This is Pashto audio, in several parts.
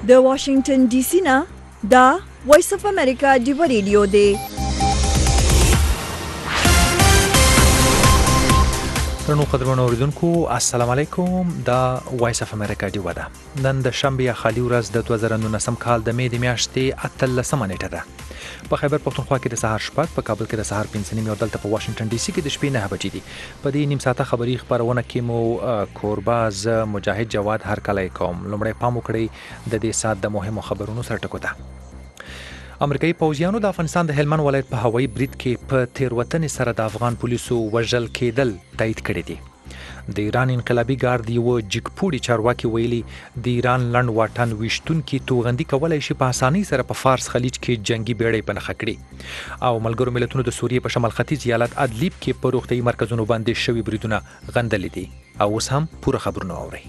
د واشنگټن ډي سي نه دا وایس اف امریکا دی ریډیو دی. ترنو قدرمنو اوریدونکو السلام علیکم. دا وایس اف امریکا دی ودا نن د شنبه خالی ورځ د 2019 کال د مې د میاشتې 18 نیټه ده. په خیبر پختونخوا کې د سهار شپږ، په کابل کې د سهار 5 نیمه او دلته په واشنگټن ډي سي کې د شپې 9 بجې دي. په دې نیم ساعته خبري خبرونه کې مو کورباز مجاهد جواد هرکلی کوم. لومړی پام وکړئ د دې سات د مهمو خبرونو سره ټکو ته. امریکایي پوځیانو د افغانستان د هلمند ولایت په هوایي برید کې په تیروتنې سره د افغان پولیسو وژل کېدل تایید کړي دي. د ایران انقلابي ګارد یو جګپوړي چارواکي ویلي د ایران لنډ واټن ویشتونکي توغندي کولای شي په اسانۍ سره په فارس خلیج کې جنگي بیړۍ پنخه کړي. او ملګرو ملتونو د سوریې په شمال ختیځ ایالت ادلیب کې په روغتیايي مرکزونو باندې شوي بریدونه غندلې دي. او اوس هم پوره خبرونه اورئ.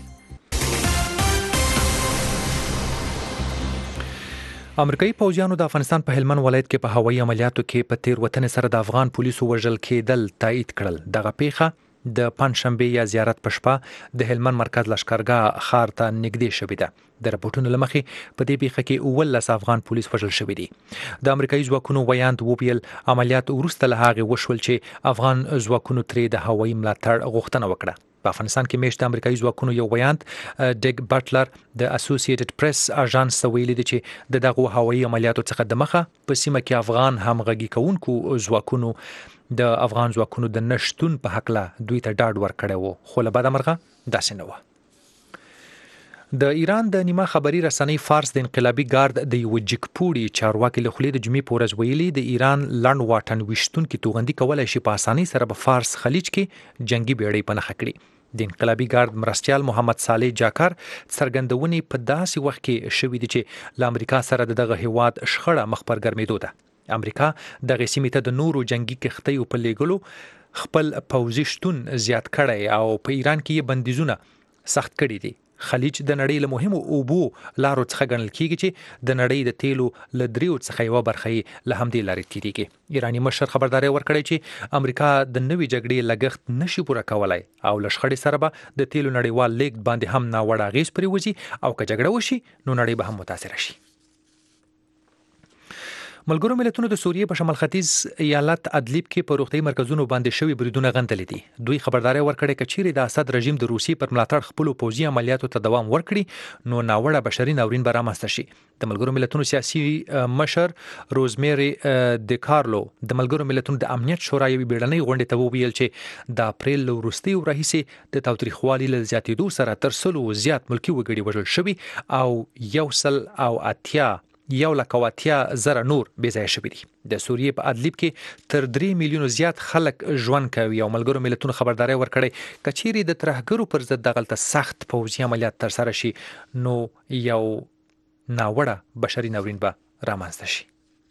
امریکایي پوځیانو د افغانستان په هلمند ولایت کې په هوایي عملیاتو کې په تیروتنې سره د افغان پولیسو وژل کېدل تایید کړل. دغه پیښه د پنځشنبه یا زیارت په شپه د هلمند مرکز لشکرګاه ښار ته نږدې شوې ده. د راپورټونو له مخې په دې پیښه کې 19 افغان پولیس وژل شوي دي. د امریکایي ځواکونو ویاند وویل عملیات وروسته له هغې وشول چې افغان ځواکونو ترې د هوایي ملاتړ غوښتنه وکړه. په افغانستان کې میشت امریکایي ځواکونو یو ویاند ډیګ بټلر د اسوسییټډ پریس اژانس ویلي دی چې د دغه هوایي عملیاتو څخه د مخه په سیمه کې افغان همغږي کوونکو ځواکونو د افغان ځواکونو د نشټون په حق له دوی ته ډاډ ورکړی وو، خو له بده مرغه داسې نه وه. د ایران د نیمه خبري رسنۍ فارس د انقلابي ګارد د یو جګپوړي چارواکي له خولې د جمعې په ورځ ویلي د ایران لنډ واټن ویشتونکي توغندي کولای شي په اسانۍ سره په فارس خلیج کې جنگي بیړۍ پنخه کړي. د انقلابي ګارد مرستیال محمد صالح جاکر څرګندونې په داسې وخت کې شوې دي چې له امریکا سره دغه هیواد شخړه مخ پر ګرمېدو ده. امریکا دغه سیمې ته د نورو جنگي کښتیو په لیږلو خپل پوځي شتون زیات کړی او په ایران کې یې بندیزونه سخت کړي دي. خلیج د نړۍ له مهمو اوبو لارو څخه ګڼل کیږي چې د نړۍ د تیلو له دریو څخه یوه برخه یې له همدې لارې تیریږي. ایراني مشر خبرداری ورکړی چې امریکا د نوې جګړې لګښت نشي پوره کولای او له شخړې سره به د تیلو نړیوال لیږد باندې هم ناوړه اغېز پرېوځي او که جګړه وشي نو نړۍ به هم متاثره شي. ملګرو ملتونو د سوریې په شمال ختیځ ایالت ادلیب کې په روغتیايي مرکزونو باندې شوي بریدونه غندلې دي. دوی خبرداری ورکړی که چیرې د اسد رژیم د روسیې پر ملاتړ خپلو پوځي عملیاتو ته دوام ورکړي نو ناوړه بشري ناورین به رامنځته شي. د ملګرو ملتونو سیاسي مشر روزمیری د کارلو د ملګرو ملتونو د امنیت شورا یوې بیړنۍ غونډې ته وویل چې د اپریل له وروستیو راهیسې د تاوتریخوالي له زیاتېدو سره تر 100 زیات ملکي وګړي وژل شوي او 1,080,000 نور بې ځایه شوي دي. د سوریې په ادلیب کې تر 3 میلیونو زیات خلک ژوند کوي او ملګرو ملتونو خبرداری ورکړی که چیرې د ترهګرو پر ضد دغلته سخت پوځي عملیات ترسره شي نو یو ناوړه بشري ناورین به رامنځته شي.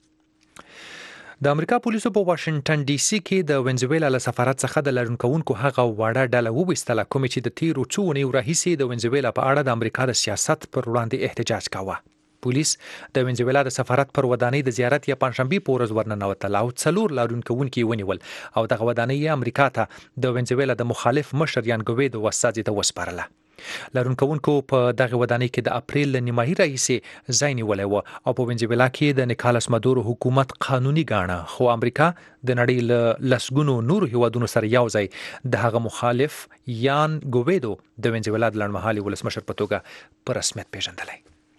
د امریکا پولیسو په واشنگټن ډي سي کې د وینزویلا له سفارت څخه د لرون کوونکو هغه وړه ډله وویستله کومې چې د تیرو څو اونیو راهیسې د وینزویلا په اړه د امریکا د سیاست پر وړاندې احتجاج کاوه. پولیس د وینزویلا د سفارت پر ودانۍ د زیارت یا پنځشنبې په ورځ ورننوتل او 4 لارون کوونکي ونیول او دغه ودانۍ امریکا ته د وینزویلا د مخالف مشر یان ګویدو استازي ته وسپارله. لارون کوونکو په دغه ودانۍ کې د اپریل له نیمایي راهیسې ځای نیولی و او په وینزویلا کې د نیکالاس مادورو حکومت قانوني ګاڼه، خو امریکا د نړۍ له لسګونو نورو هیوادونو سره یو ځای د هغه مخالف یان ګویدو د وینزویلا د لنډمهالي ولسمشر په توګه په رسمیت پیژندلی.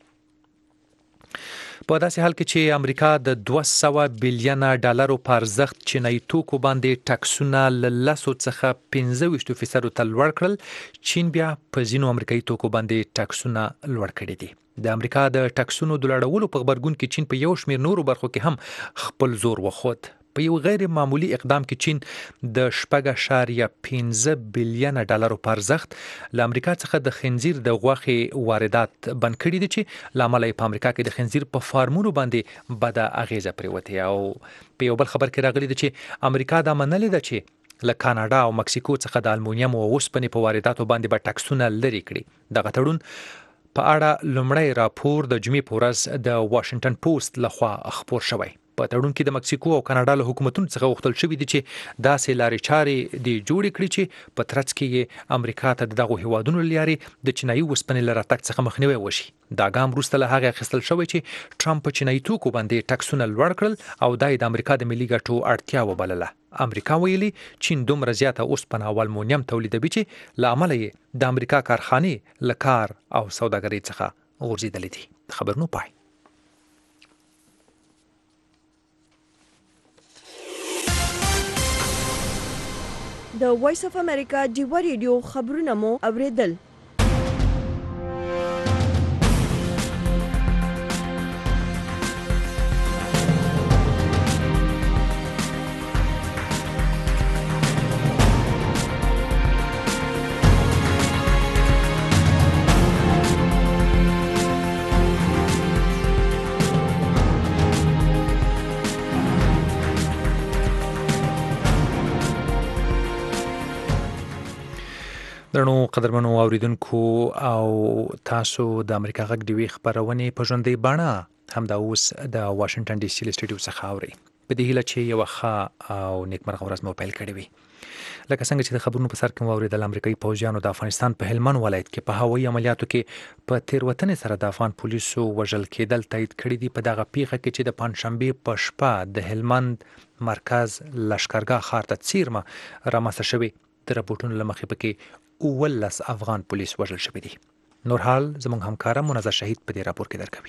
په داسې حال کې چې امریکا د 200 بلیونه ډالرو په ارزښت چینایي توکو باندې ټکسونه له 10 څخه 25% ته لوړ کړل، چین بیا په ځینو امریکایي توکو باندې ټکسونه لوړ کړي دي. د امریکا د ټکسونو د لوړولو په غبرګون کې چین په یو شمېر نورو برخو کې هم خپل زور وښود. په یو غیر معمولی اقدام کې چین د 4.15 بلیونه ډالرو په ارزښت له امریکا څخه د خنزیر د غوښې واردات بند کړي دي چې له امله په امریکا کې د خنزیر په فارمونو باندې بده اغیزه پرېوتې. او په یو بل خبر کې راغلی دی چې امریکا دا منلې ده چې له کاناډا او مکسیکو څخه د المونیم او اوسپنې په وارداتو باندې به ټکسونه لرې کړي. دغه تړون په اړه لومړی راپور د جمعې په ورځ د واشنگټن پوسټ لخوا خپور شوی. په تړون کې د مکسیکو او کاناډا له حکومتونو څخه غوښتل شوی دی چې داسې لارې چارې د جوړ کړي چې په ترڅ کې امریکا ته دغه هیوادونو لارې د چینایي وسپنې لپاره تک څخه مخنیوي وشي. دا ګام وروسته له هغه اخیستل شوی چې ټرمپ په چینایي توکو باندې ټکسونه لوړ کړل او د امریکا د ملي ګټو اړتیا وبلله. امریکا ویلي چین دومره زیاته اوسپنه او المونیم تولیدوي چې له امله یې د امریکا کارخانې له کار او سوداګرۍ څخه غورځېدلې دي. خبرونو پای. د وایس اف امریکا ډیوا ریډیو خبرونه مو اوریدل. درنو قدرمنو اوریدونکو او تاسو د امریکا غږ ډیوی خبرونه په ژوندۍ بڼه همدا اوس د واشنگټن ډي سي سټډیو څخه اوري. په دې هیله چې یو ښه او نیکمرغه ورځ مو پیل کړې وي. لکه څنګه چې د خبرونو په سر کې مو اوریدل، امریکایي پوځیانو د افغانستان په هلمند ولایت کې په هوایي عملیاتو کې په تیروتنې سره د افغان پولیسو وژل کېدل تایید کړي دي. په دغه پیښه کې چې د پنځشنبې په شپه د هلمند مرکز لشکرګاه ښار ته څیرمه رامنځته شوې، د راپورټونو له مخې پکې 19 افغان پولیس وژل شوي دي. نور حال زموږ همکاره منظر شهید په دې راپور کې درکوي.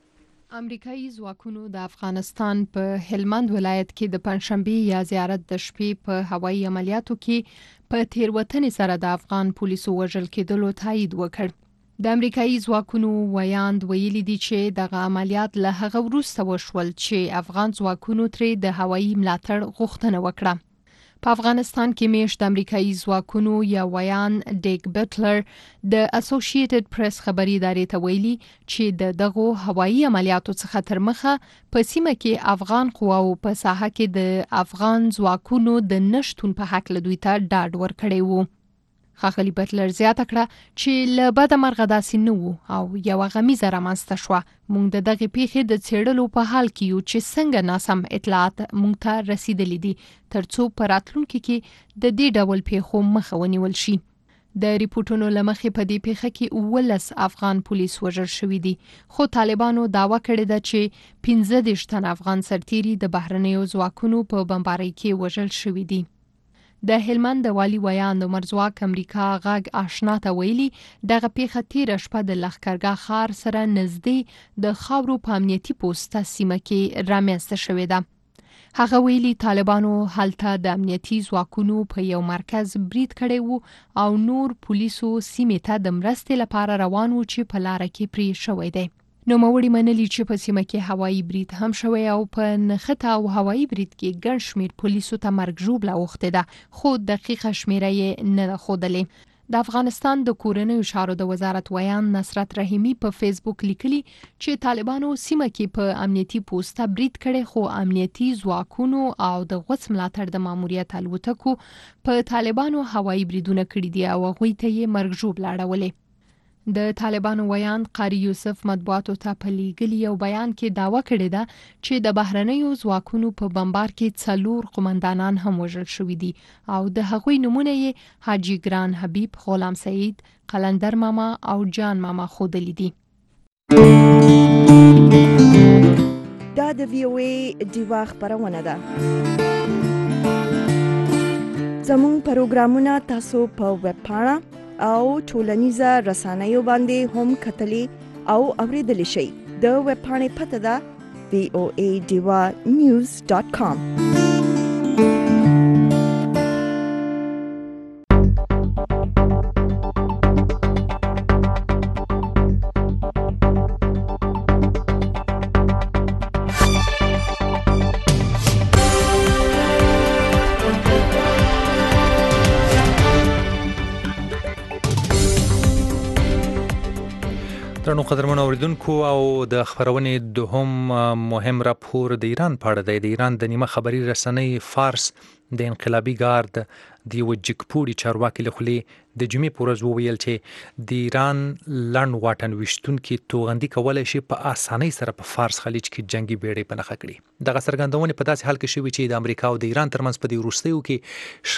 امریکایي ځواکونو د افغانستان په هلمند ولایت کې د پنځشنبې یا زیارت د شپې په هوایي عملیاتو کې په تیروتنې سره د افغان پولیسو وژل کېدلو تایید وکړ. د امریکایي ځواکونو ویاند ویلي دي چې دغه عملیات له هغه وروسته وشول چې افغان ځواکونو ترې د هوایي ملاتړ غوښتنه وکړه. په افغانستان کې میشت د امریکایي ځواکونو یا ویان ډیک بټلر د اسوسییټډ پریس خبري ادارې ته ویلي چې دغه هوایي عملیاتو څخه تر مخه په سیمه کې افغان قواو په ساحه کې د افغان ځواکونو د نشټون په حق له دوی ته ډاډ ورکړی وو. ښاغلي بټلر زیاته کړه چې له بده مرغه داسې نه وو او یوه غمیزه رامنځته شوه. موږ د دغې پیښې د څېړلو په حال کې یو چې څنګه ناسم اطلاعات موږ ته رسیدلي دي ترڅو په راتلونکي کې د دې ډول پیښو مخه ونیول شي. د ریپورټونو له مخې په دې پیښه کې 19 افغان پولیس وژل شوي دي، خو طالبانو دعوه کړې ده چې 15 تن افغان سرتیري د بهرنیو ځواکونو په بمبارۍ کې وژل شوي دي. د هلمند د والي ویاند عمر ځواک امریکا غږ آشنا ته ویلي دغه پیښه تیره شپه د لښکرګاه ښار سره نږدې د خاورو په امنیتي پوسته سیمه کې رامنځته شوې ده. هغه ویلي طالبانو هلته د امنیتي ځواکونو په یو مرکز برید کړی وو او نور پولیسو سیمې ته د مرستې لپاره روان وو چې په لاره کې پرې شوی دی. نوموړي منلي چې په سیمه کې هوایي برید هم شوی او په نښته او هوایي برید کې ګڼ شمېر پولیسو ته مرګ ژوبله اوښتې ده، خو دقیقه شمېره یې نه ده ښودلې. د افغانستان د کورنیو چارو د وزارت ویان نصرت رحیمي په فیسبوک لیکلي چې طالبانو سیمه کې په امنیتي پوسته برید کړی، خو امنیتي ځواکونو او د غوڅ ملاتړ د ماموریت الوتکو په طالبانو هوایي بریدونه کړي دي او هغوی ته یې مرګ ژوبله اړولې. د طالبانو ویاند قاری یوسف مطبوعاتو ته په لیږلي یو بیان کې دعوه کړې ده چې د بهرنیو ځواکونو په بمبار کې 4 قومندانان هم وژل شوي دي او د هغوی نومونه یې حاجي ګران حبیب، غلام سعید، قلندر ماما او جان ماما ښودلي دي. دا د VOA ډیوا خبرونه ده. زموږ پروګرامونه تاسو په ویب پاڼه او ټولنیزه رسنیو باندې هم کتلی او اوریدلی شئ. د ویب پاڼې پته ده voadivanews.com. درنو قدرمن اوریدونکو او د خبرونې دوهم مهم راپور د ایران په اړه دی. د ایران د نیمه خبري رسنۍ فارس د انقلابي ګارد د یو جګپوړي چارواکي له خولې د جمعې په ورځ وویل چې د ایران لنډ واټن ویشتونکي توغندي کولی شي په اسانۍ سره په فارس خلیج کې جنگي بیړۍ په نښه کړي. دغه څرګندونې په داسې حال کې شوي چې د امریکا او د ایران ترمنځ په دې وروستیو کې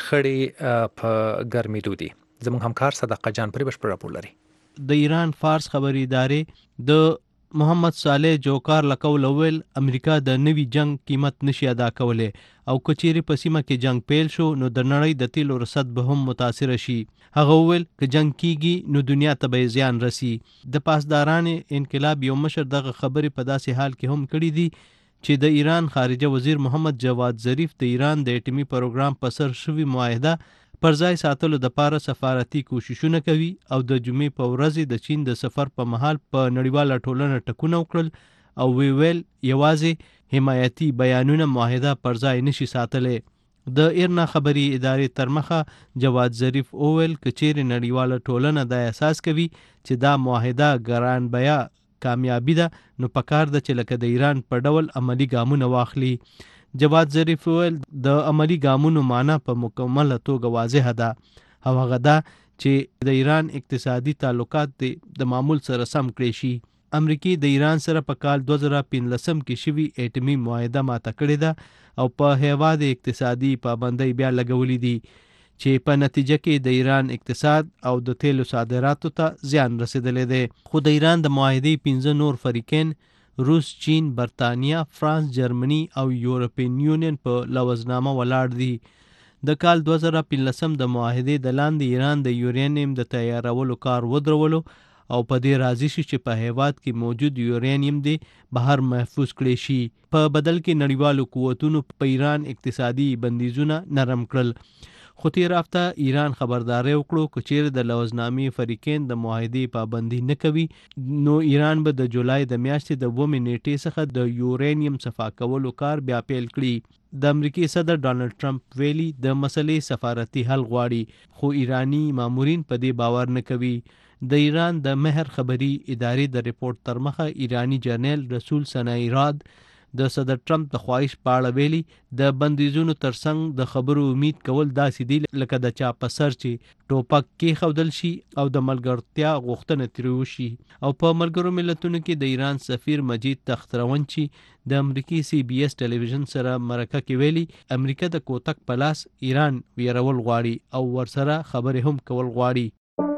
شخړې په ګرمېدو دي. زموږ همکار صدقه جان پرې بشپړ راپور لري. د ایران فارس خبري ادارې د محمد صالح جوکار لکول ویل امریکا د نوي جنگ قیمت نشي ادا کولی او کچيري په سیمه کې جنگ پیل شو نو د نړۍ د تیلو رصد به هم متاثر شي. هغه ویل که جنگ کیږي نو دنیا ته به زیان رسی. د پاسداران انقلاب یو مشر دغه خبري په داسې حال کې هم کړی دي چې د ایران خارجه وزیر محمد جواد ظریف د ایران د اټومي پروګرام په سر شوی معاهده پر ځای ساتلو د پاره سفارتي کوششونه کوي او د جمعې په ورځ د چین د سفر په مهال په نړیواله ټولنه ټکونه وکړل او ویل یوازې حمایتي بیانونه معاهده پر ځای نشي ساتلی. د ایرنا خبري ادارې تر مخه جواد ظریف اوویل کچېر نړیواله ټولنه د احساس کوي چې دا معاهده ګران بیا کامیابی ده نو پکار ده چې لکه د ایران په ډول عملی ګامونه واخلي. جواد ظریف ویل د عملی ګامونو معنی په مکمله توګه واضح ده او هغه ده چې د ایران اقتصادي تعلقات د معمول سره سم کړی شي. امریکای د ایران سره په کال 2015 کې شوی اټومي معاهده ماته کړې ده او په هیواد اقتصادي پابندۍ بیا لګولې دي چې په نتیجه کې د ایران اقتصاد او د تیلو صادراتو ته زیان رسیدلی دی. خو د ایران د معاهدې 15 نور فریقین روس، چین، برطانیا، فرانس، جرمني او یورپین یونین په لوزنامه ولاړ دي. د کال 2015 د معاهدې د لاندې ایران د یورانیم د تیارولو کار ودرولو او په دې راضي شي چې په هیواد کې موجود یورانیم دی بهر محفوظ کړي شي. په بدل کې نړیوالو قوتونو په ایران اقتصادي بندیزونه نرم کړل. خو تیر هفته ایران خبرداري وکړو چې چیرې د لوزنامې فریقین د معاهدې پابندي نه کوي نو ایران به د جولای د میاشتې د 2 نیټې څخه د یورانیم صفا کولو کار بیا پیل کړي. د امریکای صدر ډانلډ ټرمپ ویلي د مسلې سفارتي حل غواړي خو ایرانی مامورین په دې باور نه کوي. د ایران د مهر خبري ادارې د ریپورت تر مخه ایرانی جرنیل رسول ثنائی راد د صدر ټرمپ د خواهش په اړه ویلي د بندیزونو ترڅنګ د خبرو امید کول داسې دي لکه د چا په سر چې ټوپک کې خودل شي او د ملګرتیا غوښتنه ترې وشي. او په ملګرو ملتونو کې د ایران سفیر مجید تخترونچی د امریکای CBS ټلویزیون سره مرکه کې ویلي امریکا د کوتک په لاس ایران ویرول غواړي او ورسره خبرې هم کول غواړي.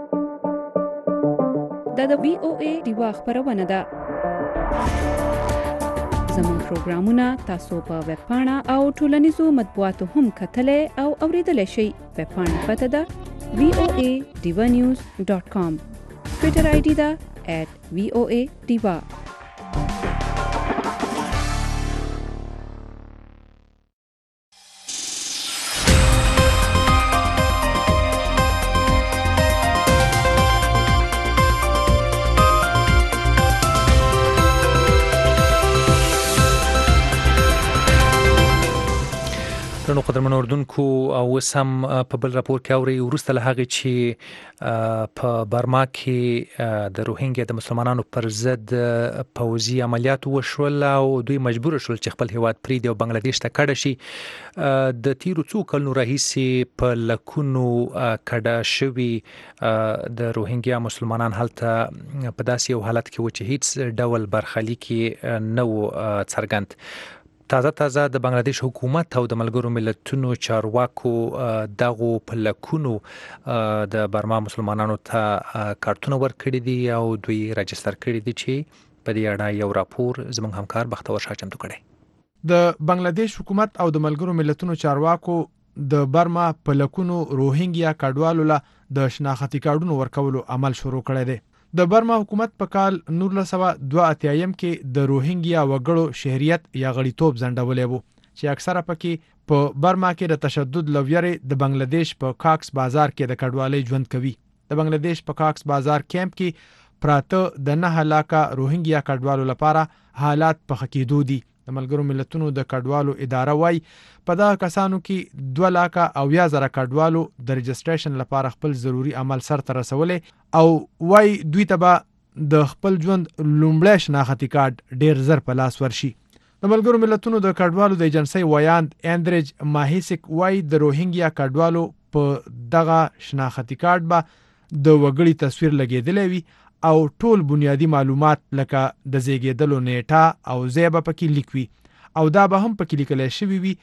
د VOA دیوا خبرونه ده. زموږ پروګرامونه تاسو په ویب پاڼه او ټولنیزو مطبوعاتو هم کتلای او اوریدلای شئ. ویب پاڼه پته ده voadivanews.com. ټویټر ID ده @voadiva. نو قدرمن اوردونکو او سم په بل راپور کې اوري ورسته له هغه چې په برما کې د روهینګیا د مسلمانانو پر ضد پوځي عملیات وشول او دوی مجبور شول چې خپل هیواد پریږدي او بنگلاديش ته کډه شي. د تیرو څو کلونو راهیسې په لکونو کډه شوي د روهینګیا مسلمانان هلته په داسې یو حالت کې و چې هیڅ ډول برخلیک نه و څرګند. تازه د بنگلاديش حکومت او د ملګرو ملتونو چارواکو دغه پلکونو د برما مسلمانانو ته کارتونه ورکړي دي او دوی رجستر کړي دي چې په دې اړه یو راپور زموږ همکار بختور شاه چمتو کړي. د بنگلاديش حکومت او د ملګرو ملتونو چارواکو د برما پلکونو روهینګیا کډوالو له د شناختی کارتونو ورکولو عمل شروع کړی دی. د برما حکومت په کال 1982 کې د روهینګیا وګړو شهریت یا غړیتوب ځنډولې وو چې اکثره پکې په برما کې د تشدد لویری د بنگلاديش په کاکس بازار کې د کډوالۍ ژوند کوي. د بنگلاديش په کاکس بازار کیمپ کې پراته د 9 لکه روهینګیا کډوالو لپاره حالات په خکېدو دي. د ملګرو ملتونو د کډوالو اداره وای په دا کسانو کې 2 لکه او 1000 کډوالو د رجستریشن لپاره خپل ضروری عمل سرته رسولې او وای دوی ته به د خپل ژوند لومړی شناختي کارت ډیر زر په لاس ورشي. د ملګرو ملتونو د کډوالو د ایجنسۍ ویاند اندریج ماهیسک وایي د روهینګیا کډوالو په دغه شناختي کارت به د وګړي تصویر لګیدلی وي او ټول بنیادی معلومات لکه د زیږیدلو نیټه او ځای به پکې لیک وي او دا به هم پکې لیکلی شوي وي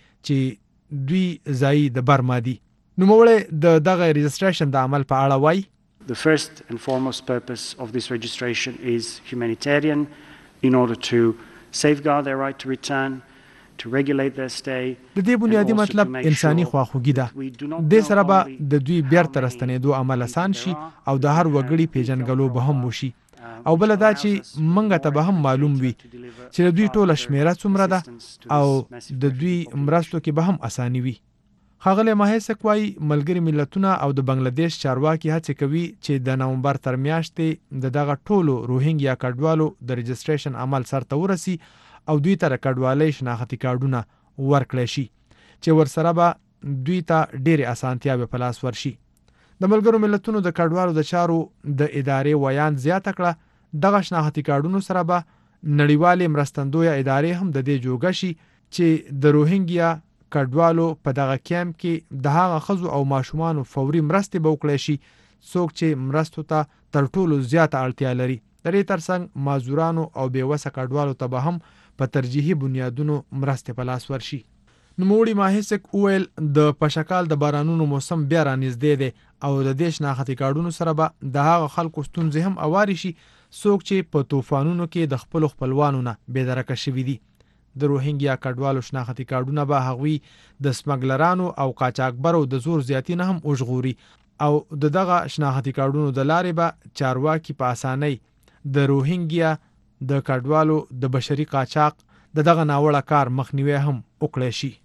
چې دوی ځایي د برما دي. نوموړی د دغه رجسټریشن د عمل په اړه وایي The first and foremost purpose of this registration is humanitarian in order to safeguard their right to return, to regulate their stay. د دې بنیادی مطلب انساني خواخوږي ده. د سره به د دوی بیرته راستنېدو عمل آسان شي او د هر وګړي پیژنګلو به هم وشي او بل دا چې منګه ته به هم معلوم وي چې د دوی ټوله شمیره څومره ده او د دوی مرستو کې به هم اساني وي. ښاغلی ماهیسک وایي ملګري ملتونه او د بنگلادیش چارواکي هڅې کوي چې د نومبر تر میاشتې د دغه ټولو روهینګیا کډوالو د رجسټریشن عمل سرته ورسي او دوی ته کډوالۍ شناختي کارډونه ورکړی شي چې ورسره به دوی ته ډېرې اسانتیاوې په لاس ورشي. د ملګرو ملتونو د کډوالو د چارو د ادارې ویاند زیاته کړه دغه شناختي کارډونو سره به نړیوالې مرستندویه ادارې هم د دې جوګه شي چې د روهینګیا کډوالو په دغه کیمپ کې د هغه ښځو او ماشومانو فوري مرستې به وکړی شي څوک چې مرستو ته تر ټولو زیاته اړتیا لري. د دې ترڅنګ معذورانو او بېوسه کډوالو ته به هم په ترجیحي بنیادونو مرستې په لاس ورشي. نوموړي ماهیسک وویل د پشکال د بارانونو موسم بیا رانږدې دی او د دې شناختي کارډونو سره به د هغه خلکو ستونزې هم اواري شي څوک چې په طوفانونو کې د خپلو خپلوانو نه بېدرکه شوي دي. د روهینګیا کډوالو شناختي کارډونه به هغوی د سمګلرانو او قاچاقبرو د زور زیاتی نه هم وژغوري او د دغه شناختي کارډونو د لارې به چارواکي په اسانۍ د روهینګیا د کډوالو د بشري قاچاق د دغه ناوړه کار مخنیوي هم وکړی شي.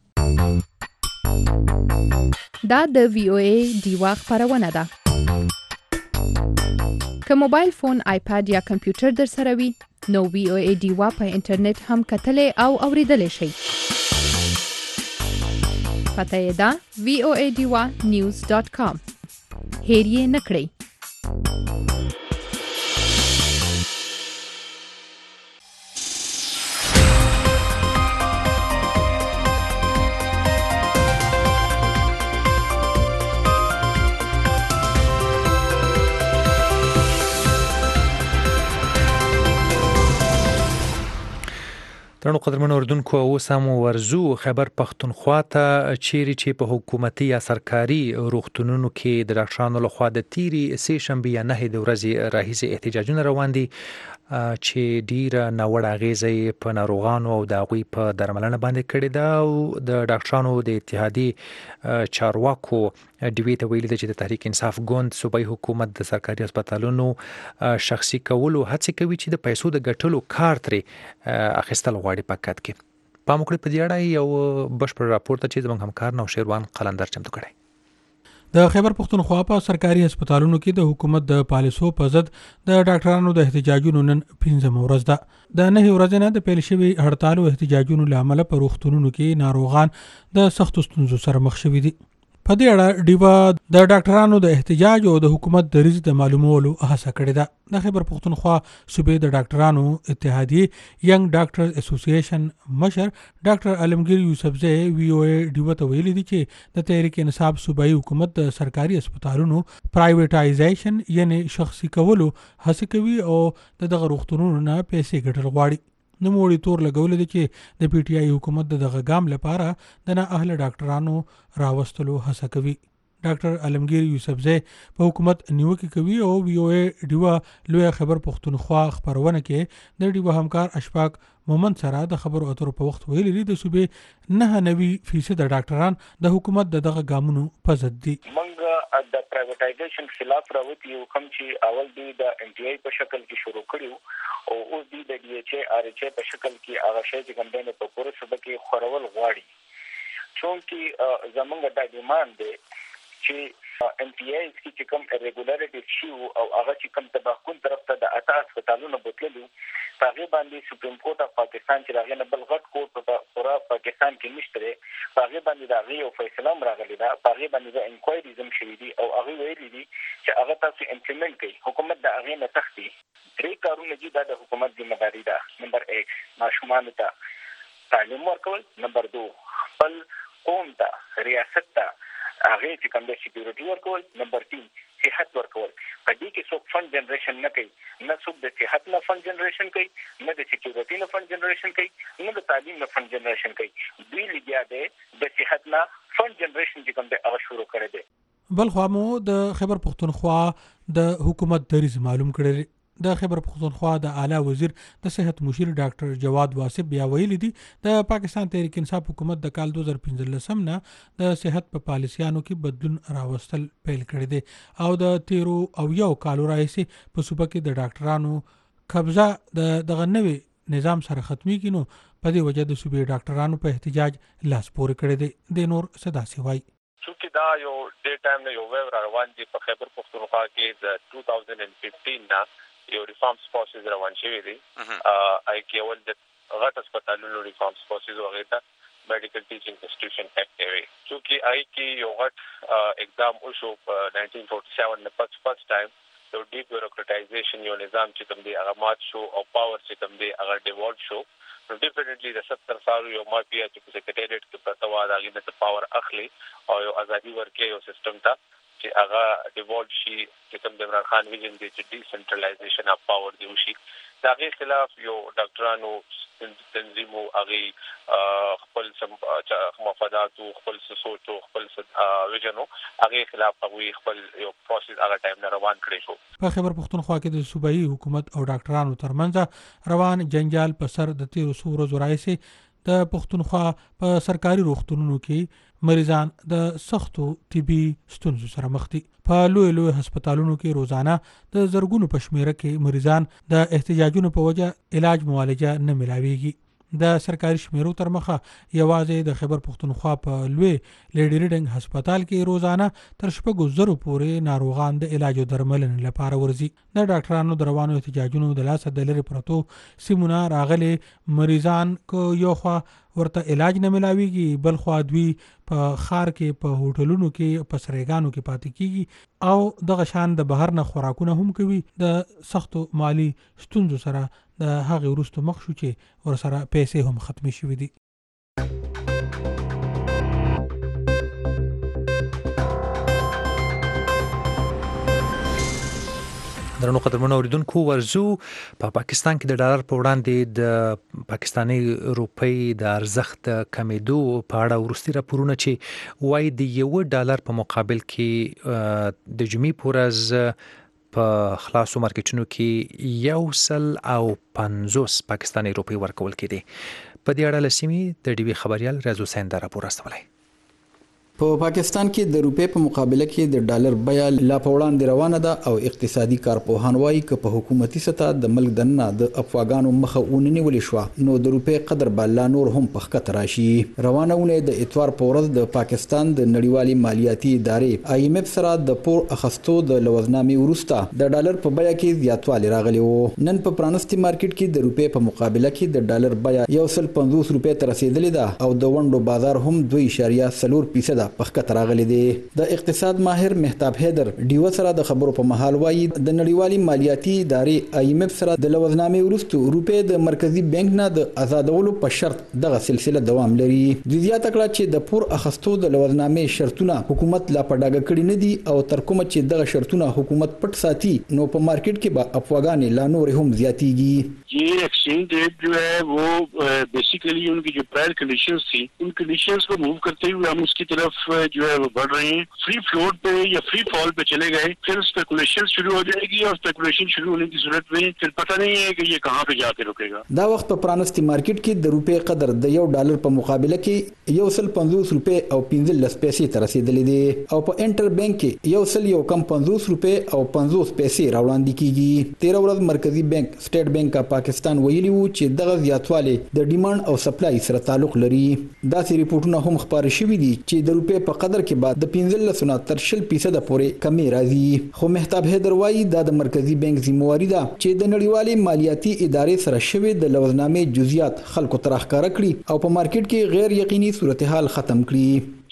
دا د VOA ډیوا خبرونه ده. که موبایل فون، آیپاد یا کمپیوټر در سره وي نو VOA ډیوا په انټرنیټ هم کتلی او اوریدلی شئ. پته یې ده voadiwa.news.com. هیر یې نه کړئ. ترنو قدرمن اردوونکو اوس هم ورزو خیبر پښتونخوا ته چیرې چې په حکومتي یا سرکاري روغتونونو کې د ډاکټرانو لخوا د تیري سې شنبې یا 9 د ورځې راهیسې احتجاجونه روان دي چې ډیره ناوړه اغیزه په ناروغانو او د هغوی په درملنه باندې کړې ده او د ډاکټرانو د اتحادیې چارواکو ډیوی ته ویلي ده چې د تحریک انصاف ګوند صوبایي حکومت د سرکاري هسپتالونو شخصي کولو هڅې کوي چې د پیسو د ګټلو کار ترې اخیستل غواړي په کټ کې. پام وکړئ په دې اړه یو بشپړ راپور ته چې زموږ همکار نوشیروان قلندر چمتو کړی. د خیبر پښتونخوا په سرکاري هسپتالونو کې د حکومت د پالیسو په ضد د ډاکټرانو د احتجاجونو نن 15 ورځ ده. د 9 ورځې نه د پیل شوي هړتال او احتجاجونو لامل په روغتونونو کې ناروغان د سختو ستونزو سره مخ شوي دي. په دې اړه ډیوا د ډاکټرانو د احتجاج او د حکومت د ریز د معلومولو هڅه کړې ده. د خیبر پښتونخوا صوبې د ډاکټرانو اتحادیې ینګ ډاکټرز اسوسییشن مشر ډاکټر علمگیر یوسفزی VOA ډیوا ته ویلي دي چې د تحریک انصاف صوبایي حکومت د سرکاري هسپتالونو پرایویټایزیشن یعنی شخصي کولو هڅه کوي او دغه روغتونونو نه پیسې ګټل غواړي. نوموړي تور لګولې دي چې د PTI حکومت دغه ګام لپاره د نااهله ډاکټرانو راوستلو هڅه کوي. ډاکټر علمگیر یوسفزی په حکومت نیوکه کوي او VOA ډیوا لوی خبر پښتونخوا خبرونه کې د ډیوا همکار اشفاق مومند سره د خبرو اترو په وخت ویلي دي د صوبې 99% د ډاکټران د حکومت دغه ګامونو په ضد دي. د پرایویټایزیشن خلاف راوتی حکم چې اول دی د NTI په شکل کې شروع کړیو او اوس دی د DHA RHA په شکل کې هغه شی چې ګندنه په پوره صوبه کې خورول غواړي. چونکې زمونږ د ډیماند دی چې NTI چې کوم irregularities شي او هغه چې کوم تباکون طرف ته د اته هسپتالونو بوتللو هغه باندې سپریم کورټ اف پاکستان چې راغلی نه بل غټ کورټ په پورا پاکستان کې نشته هغه باندې دا غي او فیصله راغلی دا هغه باندې د انکوایریزم شوی دی او هغه ویلي دي چې هغه تاسو امپلیمنٹ کوي حکومت د هغه نه تختی 3 کارونه چې د حکومت ذمہ داری ده. نمبر 1 ماشومان ته تعلیم ورکول، نمبر 2 خپل قوم ته ریاست ته هغه چې کوم د سکیورټي ورکول، نمبر 3 صحت ورکول. په دې کې څوک فند جنریشن نه کوي، نه څوک د صحت نه فند جنریشن کوي، نه د سکیورټي نه فند جنریشن کوي، نه د تعلیم نه فند جنریشن کوي. دوی لګیا دي د صحت نه فند جنریشن چې کوم د هغه شروع کړی دی. بل خو مو د خیبر پختونخوا د حکومت دریز معلوم کړی. د خیبر پختونخوا د اعلی وزیر د صحت مشیر ډاکټر جواد واسف بیا ویلي دي د پاکستان تحریک انصاف حکومت د کال 2015 نه د صحت په پالیسیانو کې بدلون راوستل پیل کړی دی او د 13 او یو کالو راځي په صوبه کې د ډاکټرانو قبضه دغه نوې نظام سره ختمي کینو. په دې وجه د صوبې ډاکټرانو په احتجاج لاس پورې کړی دی. د نور صدا سیوای چونکه دا یو ډې ټایم نه یو ویو روان دي په خیبر پختونخوا کې د 2015 نه یو ریفارمز پروسس روان شوی دی. آی کې اول د غټ هسپتالونو ریفارمز پروسس وغیرہ میډیکل ټیچینګ انسټیټیوشن ایکټ دی. چونکه آی کې یو غټ اقدام وشو په 1947 نه فرست ټایم یو ډی بیوروکراټایزیشن یو نظام چې کوم دی هغه مات شو او پاور چې کوم دی هغه ډیوالټ شو. نو ډیفینټلی د 70 سالو یو مافیا چې په سیکریټریټ کې پرته و دا غي د پاور اخلي او یو ازادي ورکړي یو سیستم ته چې هغه ډیوالټ شي چې کوم د عمران خان ویژن دی چې ډیسنټرلایزیشن اف پاور دی وشي. دا غي خلاف یو ډاکټرانو تنظیمو هغه خپل مفادات او خپل سوچ او خپل ویژنو هغه خلاف هغه خپل یو پروسس هغه ټایم نه روان کړی شو. په خیبر پختونخوا کې د صوبایي حکومت او ډاکټرانو ترمنځ روان جنجال په سر د 13 ورځې راځي د پختونخوا په سرکاري روغتونونو کې مریضان د سختو طبي ستونزو سره مخ دي. په لوی هسپتالونو کې روزانه د زرګونو په شمیره کې مریضان د احتجاجونو په وجه علاج معالجه نه ملاويږي. د سرکاري شمیرو تر مخه یوازې د خیبر پختونخوا په لوی لیډي ریډنګ هسپتال کې روزانه تر 7,000 پورې ناروغان د علاج او درملنې لپاره ورځي. د ډاکټرانو د روانو احتجاجونو د لاسه د لری پروتو سیمونه راغلي مریضان کو یو خوا ورته علاج نه ملاويږي، بل خوا دوی په خار کې په هوټلونو کې په سرېګانو کې پاتې کیږي او دغه شان د بهر نه خوراکونه هم کوي. د سختو مالی ستونزو سره د هغه وروسته مخ شو چې ورسره پیسې هم ختمي شوې دي. درنو قدرمنو اوریدونکو ورزو په پاکستان کې د ډالر په وړاندې د پاکستاني روپۍ د ارزښت کمیدو په اړه وروستي راپورونه چې وایي د $1 په مقابل کې د جمعې په ورځ په خلاصو مارکیټونو کې 150 پاکستاني روپۍ ورکول کېدي. په دې اړه لسیمې د ډي وی خبريال رضا حسین دا راپور استولای. په پاکستان کې د روپې په مقابله کې د ډالر بیه لا په وړاندې روانه ده او اقتصادي کارپوهان وایي چې په حکومتي سطح د ملک دننه د افواګانو مخه ونیول شو نو د روپې قدر به لا نور هم په خطر راشي. روانه ونه د اتوار په ورځ د پاکستان د نړیوالې مالیاتي ادارې IMF سره د پور اخستو د لوزنامې وروسته د ډالر په بیه کې زیاتوالی راغلی وو. نن په پرانستي مارکیټ کې د روپې په مقابله کې د ډالر بیه 150 روپۍ ته رسیدلې ده او د ونډو بازار هم 2.4% په خطر راغلي دي. د اقتصاد ماهر مهتاب حیدر ډیو سره د خبرو په محل وایي د نړیوالې مالیاتي ادارې IMF سره د لوزنامې وروسته روپې د مرکزی بانک نه د آزادولو په شرط دغه سلسله دوام لري. د زیاته کړه چې د پور اخستو د لوزنامې شرطونه حکومت لا په ډاګه کړی نه دي او تر کومه چې دغه شرطونه حکومت پټ ساتي نو په مارکیټ کې به افواګانې لا نور هم زیاتېږي. یہ ایکسچینج ریٹ جو ہے وہ بیسیکلی ان کی جو پرائر کنڈیشنز تھی ان کنڈیشنز کو موو کرتے ہوئے ہم اس کی طرف جو ہے وہ بڑھ رہے ہیں. فری فلوٹ پہ یا فری فال پہ چلے گئے پھر اسپیکولیشن شروع ہو جائے گی اور اسپیکولیشن شروع ہونے کی صورت میں پھر پتہ نہیں ہے کہ یہ کہاں پہ جا کے رکے گا. دا وخت په پرانستي مارکیټ کې د روپې قدر د $1 په مقابله کې 150 روپۍ او 15 پیسې ته رسیدلې دي او په انټر بانک کې 150 روپۍ او 50 پیسې راوړاندې کیږي. 13 ورځ مرکزی بانک سټیټ بانک اف پاکستان ویلي وو چې دغه زیاتوالی د ډیماند او سپلای سره تعلق لري. دا سری ریپورتونه هم خبر شوي دي چې د روپې په قدر کې بعد د 15 نه تر 20% پورې کمی راځي. خو مهتاب حیدر وایي دا د مرکزی بانک ذمہواری ده چې د نړیوالې مالیاتي ادارې سره شوی د لوزنامې جزئیات خلکو ته راښکاره کړي او په مارکیټ کې غیر یقیني صورتحال ختم کړي.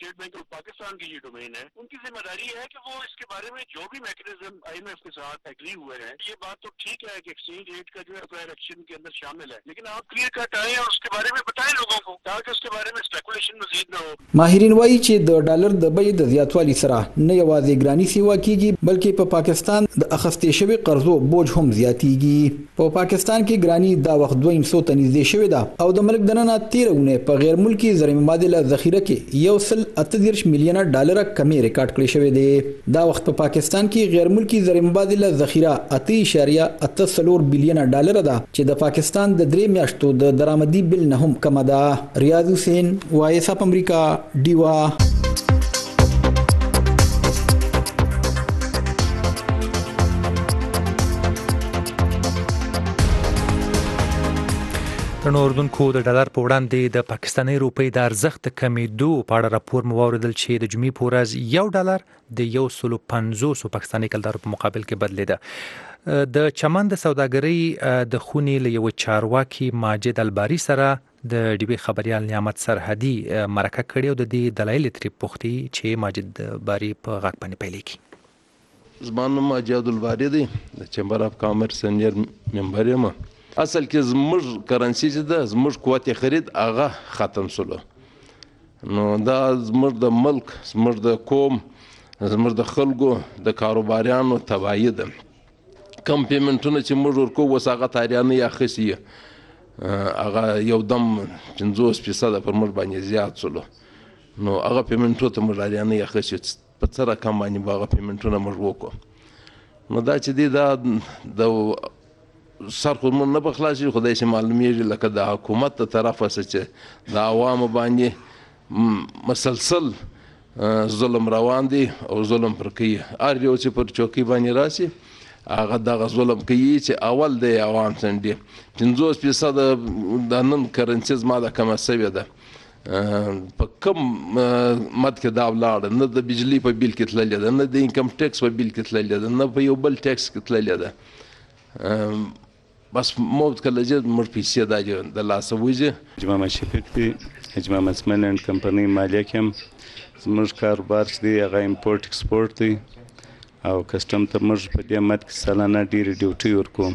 State bank of Pakistan की ये डोमेन है, उनकी जिम्मेदारी है कि वो इसके बारे में जो भी मैकेनिज्म IMF के साथ एग्री हुए हैं, ये बात तो ठीक है कि एक्सचेंज रेट का जो है प्रायर एक्शन के अंदर शामिल है, लेकिन आप क्लियर कट आए और उसके बारे में बताएं लोगों को ताकि उसके बारे में स्पेकुलेशन मजीद न हो। ماهرین وایي چې د ډالر د بیې د زیاتوالي سره نه یوازې ګرانی سیوا کیږي بلکې په پاکستان د اخستې شوی قرضو بوج هم زیاتیږي. په پاکستان کې ګرانی دا وخت 200 ته نږدې شوې ده او د ملک دننه 13 په غیر ملکی زر مبادله ذخیره کې 1.38 میلیونه ډالر کمی ریکارډ کړی شوی دی. دا وخت په پاکستان کې غیر ملکی زر مبادله ذخیره 8.84 بلین ډالر ده چې د پاکستان د 3 میاشتو د درآمدي بل نه هم کم ده. ریاض حسین وایس اپ امریکا ډیوا. ترنو اردوونکو د ډالر په وړاندې د پاکستاني روپۍ د ارزښت کمیدو په اړه راپور مو واوریدل چې د جمعې په ورځ $1 د 150 پاکستاني کلدارو په مقابل کې بدلیده. د چمن د سوداګرۍ د خونې له یو چارواکي ماجد الباری سره د ډیبي خبريال نعمت سرحدي مرکه کړي او د دې دلایل تری پوښتي چې ماجد باری په غاک باندې پیلېږي. زمانو ماجد الباری دی د چمبر اف کامرس سینیئر ممبر یم. اصل کې زموږ کرنسي چې ده زموږ قوت خرید هغه ختم سولو، نو دا زموږ د ملک زموږ د قوم زموږ د خلکو د کاروباریانو تباهي ده. کم پیمنټونه چې موږ ورکو اوس هغه تاریانه یا اخیستي هغه یو دم 50% پر موږ باندې زیات سولو، نو هغه پیمنټو ته موږ تاریانه یا اخیستي په څه رقم باندې هغه پیمنټونه موږ وکړو. نو دا چې دی دا د سر خو نه به خلاصي خدای چې معلومیږي لکه د حکومت ته طرفه چې د عوامو باندې مسلسل ظلم روان دي او ظلم پر کوي. هر یو چې پر چوکۍ باندې راسي هغه دغه ظلم کوي چې اول د عوام څنډي 50% د نن کرنسي زما د کمه سوي ده په کم مد کې دا ولاړ نه د بجلی په بیل کې تللی ده نه د انکم ټیکس په بیل کې تللی ده نه په یو بل ټیکس کې تللی ده. بس موت کله چې مر پیسې دا د لاس وځي. جمعه شفیق دی جمعه مسمن اند کمپنی مالیه کوم. زموږ کاروبار چې دی هغه امپورټ ایکسپورټ دی او کسټم ته موږ په دې مد کې سالانه ډېرې ډیوټي ورکوم.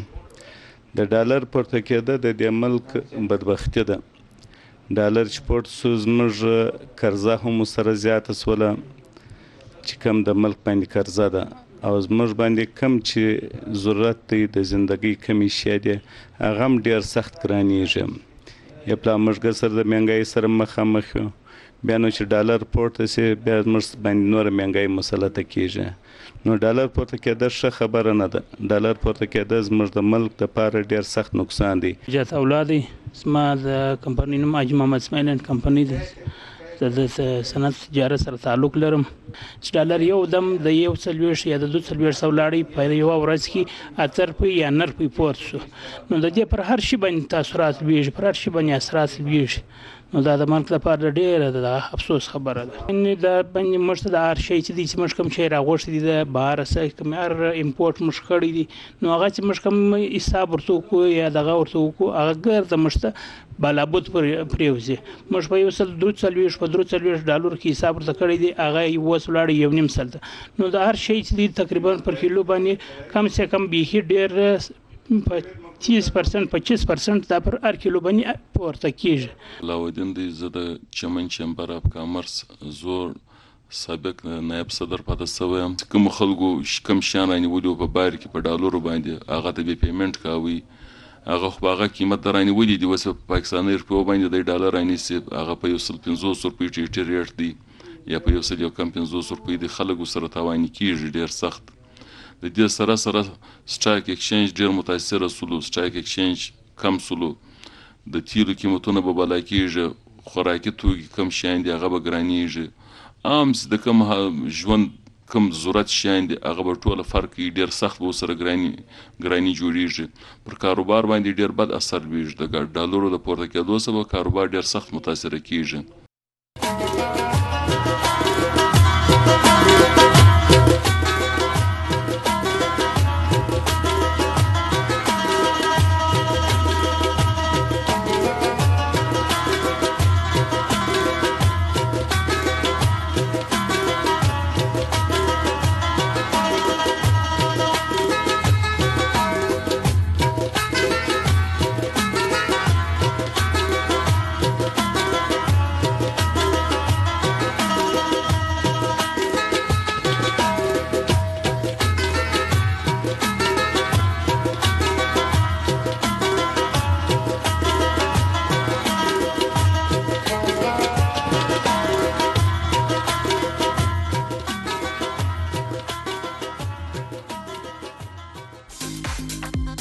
د ډالر پورته کېده د دې ملک بدبختي ده. ډالر چې پورته سو زموږ قرضه هم سره زیاته سوله چې کم د ملک باندې قرضه ده او زموږ باندې کم چې ضرورت دی د زندګۍ کمی شی دی هغه هم ډېر سخت ګرانېږي. یا پلا موږ سره د مهنګۍ سره مخامخ یو، بیا نو چې ډالر پورته سي بیا موږ باندې نوره مهنګۍ مسلطه کېږي. نو ډالر پورته کېده ښه خبره نه ده. ډالر پورته کېده زموږ د ملک دپاره ډېر سخت نقصان دی. جات اولادی زما د کمپنۍ نوم حاجي محمد اسماعیل اند کمپنۍ ده. د صنعت تجارت سره تعلق لرم چې ډالر یو دم د 140 یا د 240 لاړې په یو ورځ کې 8 روپۍ یا 9 روپۍ پورته شو. نو د دې پر هر شي باندې تاثیرات لویږي، پر هر شي باندې اثرات لویږي. نو دا د ملک لپاره ډېره د افسوس خبره ده. ان دا باندې موږ ته د هر شي چې دي چې موږ کوم شی راغوښتي دي د بهر څخه کوم هر امپورټ موږ کړی دي، نو هغه چې موږ کوم حساب ورته وکړو یا دغه ورته وکړو هغه ګرځه موږ ته بلابود پریوزي. موږ په 140 په 340 ډالر کې حساب ورته کړی دی هغه یو وسلاړ یو نیم سل ده. نو د هر شی چې دي تقریبا پر کیلو باندې کم سے کم به ډېر 30% 25% دا پر هر کیلو باندې پورته کیږي. علاوالدین دی زه د چمن چمبر اف کامرس زور سابق نائب صدر پاتې سویم. کوم خلکو کم شان رانیولي په بار کې په ډالرو باندې هغه ته به پیمنټ کوي، هغه خو هغه قیمت رانیولي دي اوس په پاکستاني روپیو باندې د ډالر رانیسي هغه په 150 روپۍ ټي ریټ دی یا په 150 روپۍ د خلکو سره تاواني کیږي ډېر سخت. د دې سره سره سټاک ایکسچینج ډېر متاثر سولو، سټاک ایکسچینج کم سولو، د تیلو قیمتونه به بالا کیږي، خوراکي توکي کم شیان دي هغه به ګرانیږي. عام د کم ژوند کم ضرورت شیان دي هغه به ټوله فرق ډېر سخت به سره ګرانی جوړیږي. پر کاروبار باندې ډېر بد اثر ویږي. د ډالرو د پورته کېدو سبب کاروبار ډېر سخت متاثر کیږي.